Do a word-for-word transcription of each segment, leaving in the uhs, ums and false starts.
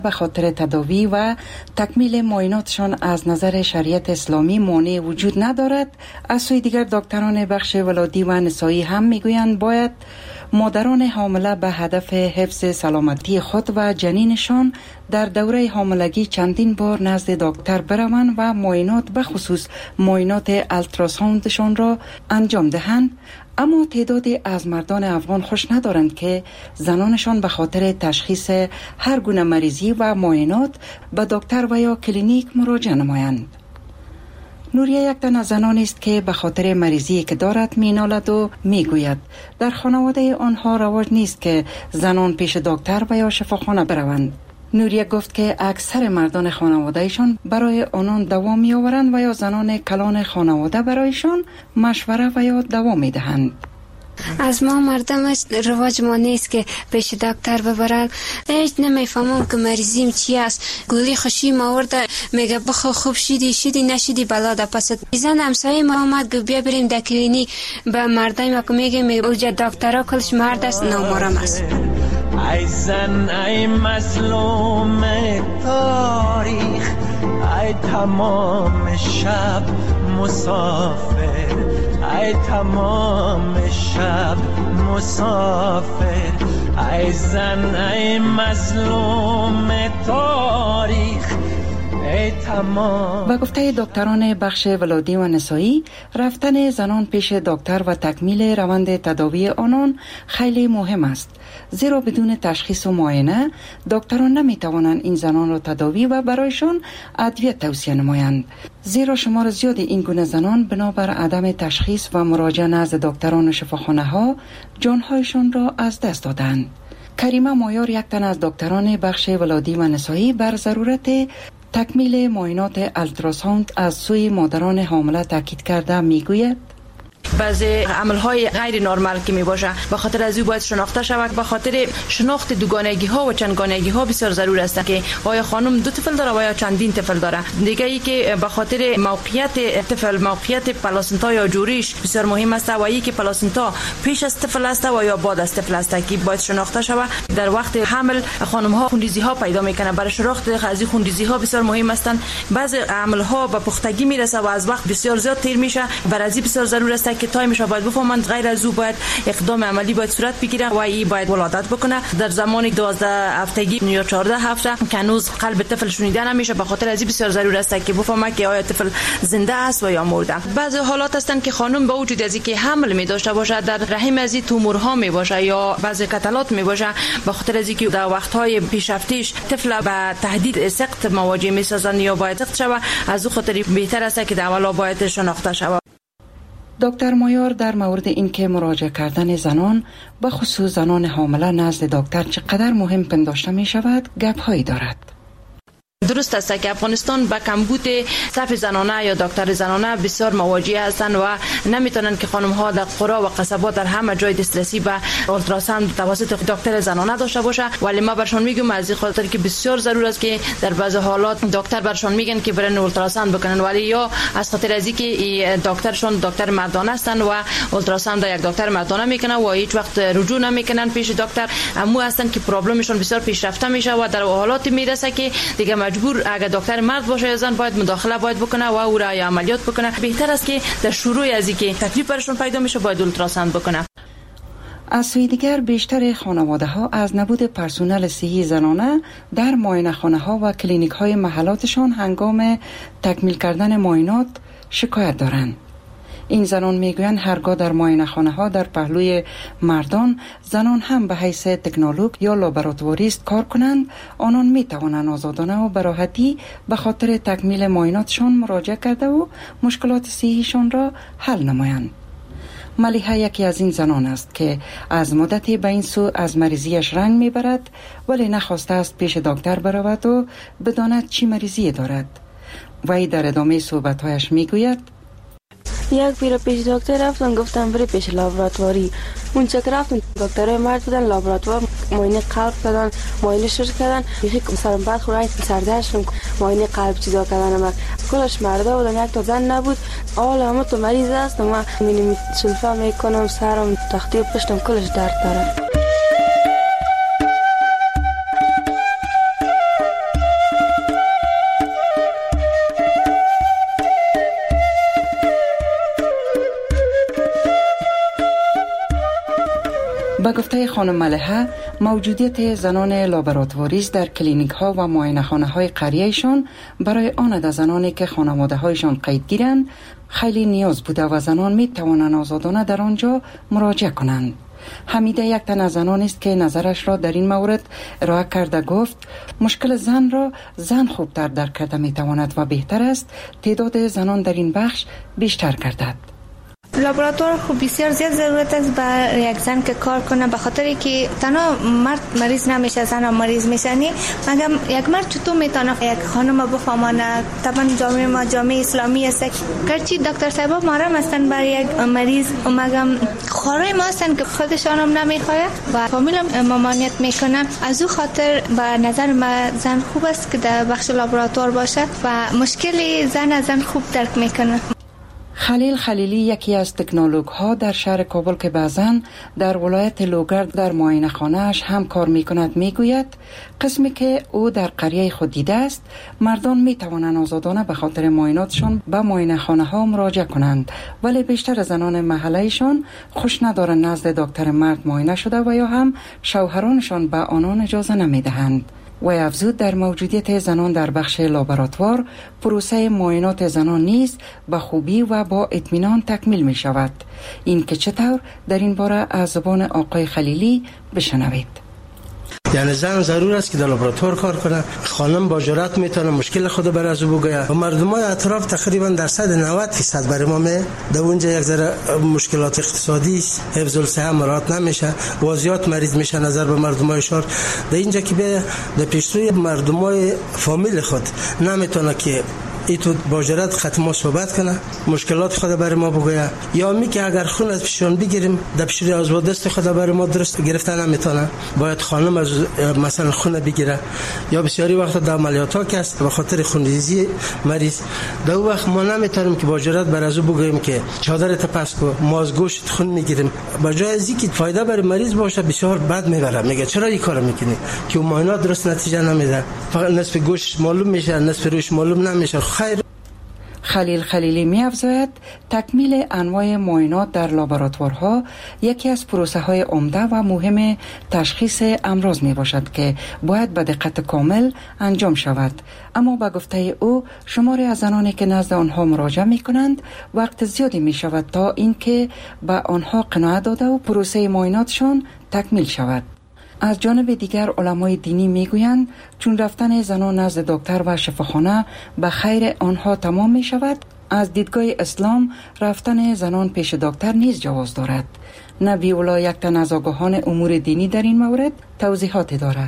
به خاطر تداوی و تکمیل معایناتشان از نظر شریعت اسلامی مانع وجود ندارد. از سوی دیگر دکتران بخش ولادی و نسایی هم میگویند باید مادران حامله به هدف حفظ سلامتی خود و جنینشان در دوره حاملگی چندین بار نزد دکتر بروند و معاینات به خصوص معاینات التراساوندشان را انجام دهند. اما تعدادی از مردان افغان خوش ندارند که زنانشان به خاطر تشخیص هر گونه مریضی و معاینات به دکتر و یا کلینیک مراجعه نمایند. نوریه یک تن از زنانی است که به خاطر مریضی که دارد مینالد و میگوید در خانواده آنها رواج نیست که زنان پیش دکتر و یا شفاخانه بروند. نوریه گفت که اکثر مردان خانوادهشان برای آنان دوا می آورند و یا زنان کلان خانواده برایشان مشوره و یا دوا می دهند. از ما مردم رواج ما نیست که پیش دکتر ببرن. هیچ نمیفهمم که مریضیم چی است. گولی خوشی ما ورده میگه بخو خوب شدی شدی نشدی بلا ده پس زن همسایه ما آمد که بیا بریم در کلینیک. به مردای ما که میگه اوجا دکترها کلش مرد است نامرم است. ای زن ای مظلوم تاریخ، ای تمام شب مسافر، ای تمام شب مسافر، ای زن ای مظلوم تاریخ. و گفته دکتران بخش ولادی و نسایی، رفتن زنان پیش دکتر و تکمیل روند تداوی آنان خیلی مهم است، زیرا بدون تشخیص و معاینه دکتران نمی توانند این زنان را تداوی و برایشان ادویه توصیه نمایند، زیرا شمار زیادی این گونه زنان بنابر عدم تشخیص و مراجعه نزد دکتران و شفاخانه ها جانهایشان را از دست دادند. کریمه مایار، یک تن از دکتران بخش ولادی و نسایی، بر ضرورت تکمیل معاینات التراساوند از سوی مادران حامله تاکید کرده میگوید بعضی عملهای غیر نرمال که می باشه به خاطر از او باید شناخته شود. به خاطر شناخت دوگانگی ها و چندگانگی ها بسیار ضرور است که آیا خانم دو طفل داره و یا چندین طفل داره. دیگه ای که به خاطر موقعیت طفل، موقعیت پلاسنتا یا جوریش بسیار مهم است و ای که پلاسنتا پیش از طفل است و یا بعد از طفل است که باید شناخته شود. در وقت حمل خانم ها خونریزی ها پیدا میکنه، برای شناخت از این خونریزی ها بسیار مهم هستند. بعضی عمل ها به پختگی میرسه و از وقت بسیار زیاد تیر میشه، برای از بسیار ضرور است که تایمش باید بفهمند. غیر از او باید اقدام عملی باید صورت بگیره و ای باید ولادت بکنه در زمان دوازده هفتگی یا چهارده هفته که هنوز قلب طفل شنیده نمیشه. به خاطر از بسیار ضرور است که بفهمه که آیا طفل زنده است و یا مرده. بعضی حالات هستند که خانم با وجود از اینکه حمل می داشته باشه در رحم از تومورها می باشه یا بعضی قتلات می باشه، به خاطر از اینکه در وقت‌های پیشرفتیش طفل به تهدید سقط مواجه می سازن یا باید سقط شود، از او خاطر بهتر است که در اولا باید شناخته شود. دکتر مایار در مورد اینکه مراجعه کردن زنان به خصوص زنان حامله نزد دکتر چقدر مهم پنداشته می شود گپ‌هایی دارد. درست است که افغانستان با کمبود صف زنانه یا دکتر زنانه بسیار مواجه هستند و نمیتونن که خانم ها در قرى و قصبات در همه جای دسترسی به اولتراساوند توسط دکتر زنانه داشته باشه. ولی ما برشون میگم از این خاطر که بسیار ضرور است که در بعضی حالات دکتر برشون میگن که برن اولتراساوند بکنن، ولی یا از خاطر از اینکه دکترشون دکتر مردانه هستند و اولتراساوند یک دکتر مردانه میکنه و هیچ وقت رجوع نمیکنن پیش دکتر، اما هستند که پرابلمشون بسیار پیشرفته میشه و در حالاتی میرسه که دیگه مجبور اگر دکتر مرد باشه یا زن باید مداخله باید بکنه و او را عملیات بکنه. بهتر است که در شروع از اینکه تکلیف برشون پیدا میشه باید اولتراساوند بکنه. از سوی دیگر بیشتر خانواده ها از نبود پرسنل صحی زنانه در معاینه خانه ها و کلینیک های محلاتشان هنگام تکمیل کردن معاینات شکایت دارند. این زنان میگویند هرگاه در معاینه خانه ها در پهلوی مردان زنان هم به حیث تکنولوژ یا لابراتواریست کار کنند، آنان می توانند آزادانه و به راحتی به خاطر تکمیل معایناتشان مراجعه کرده و مشکلات صحیشان را حل نمایند. ملیحه یکی از این زنان است که از مدتی به این سو از مریضیش رنگ میبرد، ولی نخواسته است پیش دکتر برود و بداند چی مریضی دارد. وی در ادامه صحبت‌هایش میگوید یک بیر پیش دکتر رفتم، گفتم بری پیش لابراتواری. اون چک رفتم دکترای مرد بودن، لابراتوار معاینه قلب کردن، معاینه شش کردن، یکی سرم بعد خورای سردش معاینه قلب چیزا کردن، ما کلش مردا بودن، یک تا زن نبود. حالا همه تو مریض است، ما مینی سلفا میکنم، سرم تختی و پشتم کلش درد داره. خانم ملحه موجودیت زنان لابراتواریست در کلینیک ها و معاینه خانه های قریهشان برای آن زنانی که خانواده هایشان قید گیرند خیلی نیاز بوده و زنان می توانند آزادانه در آنجا مراجعه کنند. حمیده یک تن از زنان است که نظرش را در این مورد ارائه کرده. گفت مشکل زن را زن خوبتر درک کرده می تواند و بهتر است تعداد زنان در این بخش بیشتر گردد. لابراتوار خوب بسیار زیاد ضرورت است بر یک زن که کار کنه، به خاطر که تنها مرد مریض نمیشه، زن هم مریض میشه. مگم یک مرد چطور میتونه یک خانم بفهمانه؟ طبعا جامعه ما جامعه اسلامی است، گرچه دکتر صاحبا محرم هستن برای یک مریض، مگم خورای ما هستن که خودشان هم نمیخواه و فامیل هم ممانعت میکنن. از او خاطر به نظر من زن خوب است که در بخش لابراتوار باشه و مشکل زن از زن خوب درک میکنه. خلیل خلیلی یکی از تکنولوژ ها در شهر کابل که بعضاً در ولایت لوگر در معاینه خانه‌اش هم کار میکند میگوید قسمی که او در قریه خود دیده است، مردان میتوانند آزادانه به خاطر معایناتشان به معاینه خانه ها مراجعه کنند، ولی بیشتر زنان محلهشان خوش ندارند نزد دکتر مرد معاینه شده و یا هم شوهرانشان به آنان اجازه نمیدهند. و افزود در موجودیت زنان در بخش لابراتوار پروسه معاینات زنان نیز به خوبی و با اطمینان تکمیل می شود. این که چطور در این باره از زبان آقای خلیلی بشنوید. یعنی زن ضرور است که در لابراتوار کار کنه، خانم با جرأت میتونه مشکل خود بر از او بگه و مردمای اطراف تقریبا درصد نود درصد برای ما می در اونجا یک ذره مشکلات اقتصادی حفظ الصحه مراعات نمیشه و زیاد مریض میشه نظر به مردمای شهر. در اینجا که به در پیشروی مردمای فامیل خود نمیتونه که ای تو با جرأت خطما صحبت کنه، مشکلات خود برای ما بگویه، یا می که اگر خون از پیشان بگیریم در پیشروی از دست خود برای ما درست گرفتن نمیتونه، باید خانم از مثلا خون بگیره، یا بسیاری وقت در عملیات ها که است به خاطر خونریزی مریض در وقت ما نمیتونیم که با جرأت بر از بگوییم که چادرت پس کو، ما از گوشت خون میگیریم. با جای از اینکه فایده برای مریض باشه بسیار بد میبره، میگه چرا این کارو میکنی که معاینات درست نتیجه نمیده، فقط نصف گوشت معلوم میشه نصف روش معلوم نمیشه. خیر. خلیل خلیلی می افزاید تکمیل انواع معاینات در لابراتوارها یکی از پروسه های عمده و مهم تشخیص امراض می باشد که باید به دقت کامل انجام شود. اما به گفته او شماری از زنانی که نزد آنها مراجعه می کنند وقت زیادی می شود تا اینکه به آنها قناعت داده و پروسه معایناتشان تکمیل شود. از جانب دیگر علمای دینی میگویند چون رفتن زنان نزد دکتر و شفاخانه به خیر آنها تمام می شود، از دیدگاه اسلام رفتن زنان پیش دکتر نیز جواز دارد. نبی الله یک تن از آگاهان امور دینی در این مورد توضیحات دارد.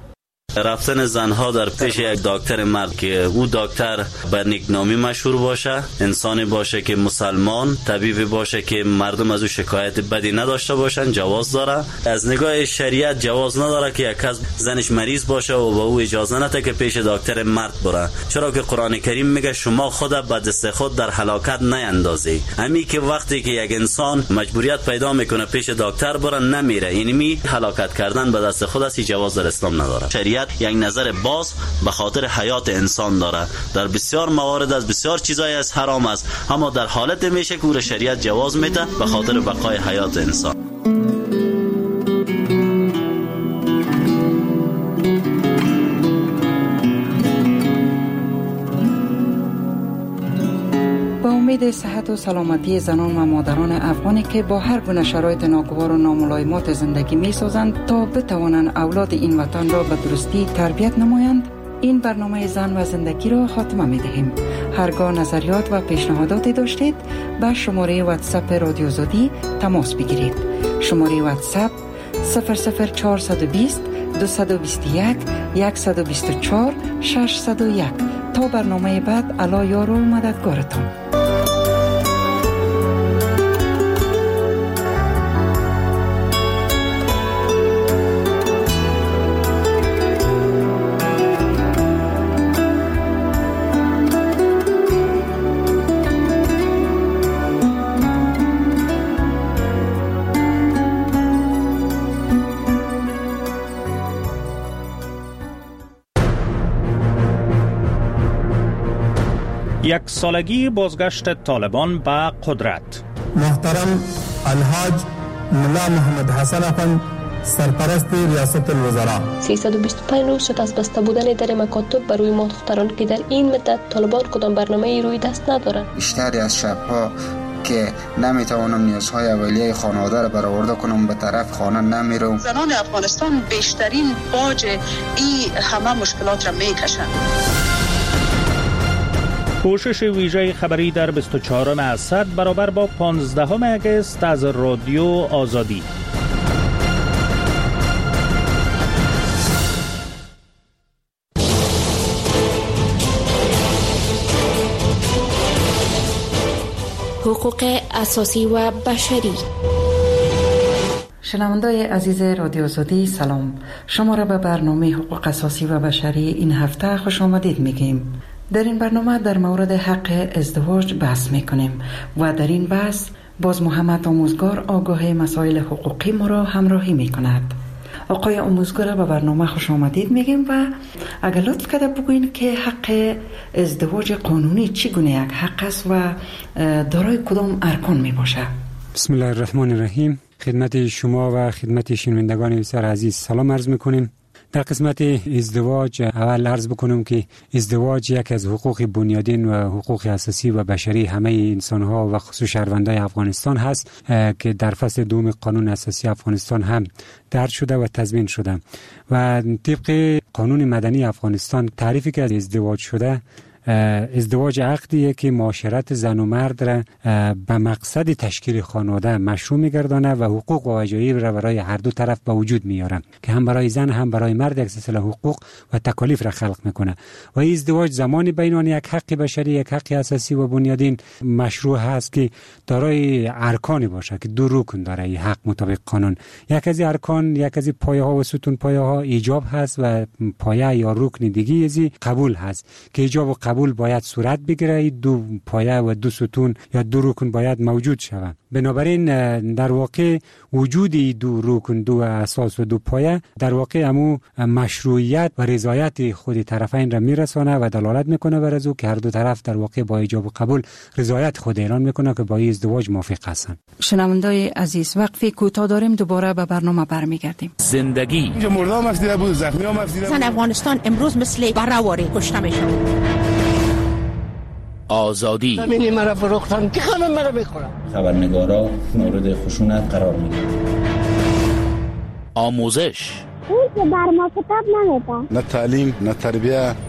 رفتن زنها در پیش یک دکتر مرد که او دکتر به نیکنامی مشهور باشه، انسانی باشه که مسلمان، طبیبی باشه که مردم از او شکایت بدی نداشته باشن، جواز داره. از نگاه شریعت جواز نداره که یک کس زنش مریض باشه و با او اجازه نده که پیش دکتر مرد بره، چرا که قرآن کریم میگه شما خود به دست خود در هلاکت نیندازی. همین که وقتی که یک انسان مجبوریت پیدا میکنه پیش دکتر بره نمیره، اینمی هلاکت کردن به دست خود است، جواز در اسلام نداره. شریعت یک نظر باز به خاطر حیات انسان داره. در بسیار موارد از بسیار چیزای از حرام است، اما در حالت میشه که شریعت جواز میده به خاطر بقای حیات انسان. با امید صحت و سلامتی زنان و مادران افغانی که با هر گونه شرایط ناگوار و ناملایمات زندگی می سازند تا بتوانند اولاد این وطن را به درستی تربیت نمایند، این برنامه زن و زندگی را خاتمه می دهیم. هرگاه نظریات و پیشنهاداتی داشتید به شماره واتساپ رادیو آزادی تماس بگیرید. شماره واتساپ صفر صفر چهارصد و بیست دویست و بیست و یک صد و بیست و چهار ششصد و یک. تا برنامه بعد، الله یار و مددگارتان. یک سالگی بازگشت طالبان به قدرت. محترم الحاج ملا محمد حسن افند سرپرست ریاست الوزراء. سیصد و بیست و پنج روز شد از بسته بودن در مکاتب بر روی ما دختران که در این مدت طالبان کدام برنامه روی دست ندارند. بیشتری از شبها که نمیتوانم نیازهای اولیه خانواده را برآورده کنم به طرف خانه نمیرم. زنان افغانستان بیشترین باج این همه مشکلات را میکشند. پوشش ویژه خبری در بیست و چهارم اسد برابر با پانزدهم اگست از رادیو آزادی. حقوق اساسی و بشری. شنوندای عزیز رادیو آزادی سلام، شما را به برنامه حقوق اساسی و بشری این هفته خوش آمدید میگیم. در این برنامه در مورد حق ازدواج بحث میکنیم و در این بحث باز محمد آموزگار آگاه مسائل حقوقی ما را همراهی میکند. آقای آموزگار به برنامه خوش آمدید میگیم و اگر لطف کرده بگوین که حق ازدواج قانونی چگونه یک حق است و دارای کدام ارکان می باشه؟ بسم الله الرحمن الرحیم. خدمت شما و خدمت شنوندگان بسیار عزیز سلام عرض میکنیم. در قسمت ازدواج اول عرض بکنم که ازدواج یک از حقوق بنیادین و حقوق اساسی و بشری همه انسان‌ها و خصوص شهروندان افغانستان هست که در فصل دوم قانون اساسی افغانستان هم درج شده و تضمین شده و طبق قانون مدنی افغانستان تعریفی که از ازدواج شده، ازدواج عقدیه که معاشرت زن و مرد را به مقصد تشکیل خانواده مشروع می‌گردانه و حقوق و وجایب را برای هر دو طرف به وجود میاره که هم برای زن هم برای مرد یک سلسله حقوق و تکالیف را خلق میکنه و این ازدواج زمانی بین آن یک حق بشری، یک حق اساسی و بنیادین مشروع هست که دارای ارکانی باشه که دو رکن داره این حق مطابق قانون. یک از ارکان، یک از پایه ها و ستون پایه ها ایجاب هست و پایه یا رکن دیگه ازی قبول هست که ایجاب و قبول باید صورت بگیره. دو پایه و دو ستون یا دو رکن باید موجود شوند. بنابراین در واقع وجودی دو رکن، دو اساس و دو پایه در واقع همو مشروعیت و رضایت خود طرفین را میرسانه و دلالت میکنه بر از او که هر دو طرف در واقع با ایجاب و قبول رضایت خود اعلان میکنه که با این ازدواج موافق هستند. شنوندای عزیز، وقفی کوتاه داریم، دوباره به برنامه برمیگردیم. زندگی اینجا مردم افسیده بود، زخمی هم افسیده بود. زن افغانستان امروز مثل برآوری کشته میشه. آزادی زمینی مرا فروختن که خانم مرا بخورم. خبرنگارا مورد خشونت قرار میگیرن. آموزش اون که بر ما کتاب نمیده. نه تعلیم، نه تربیه،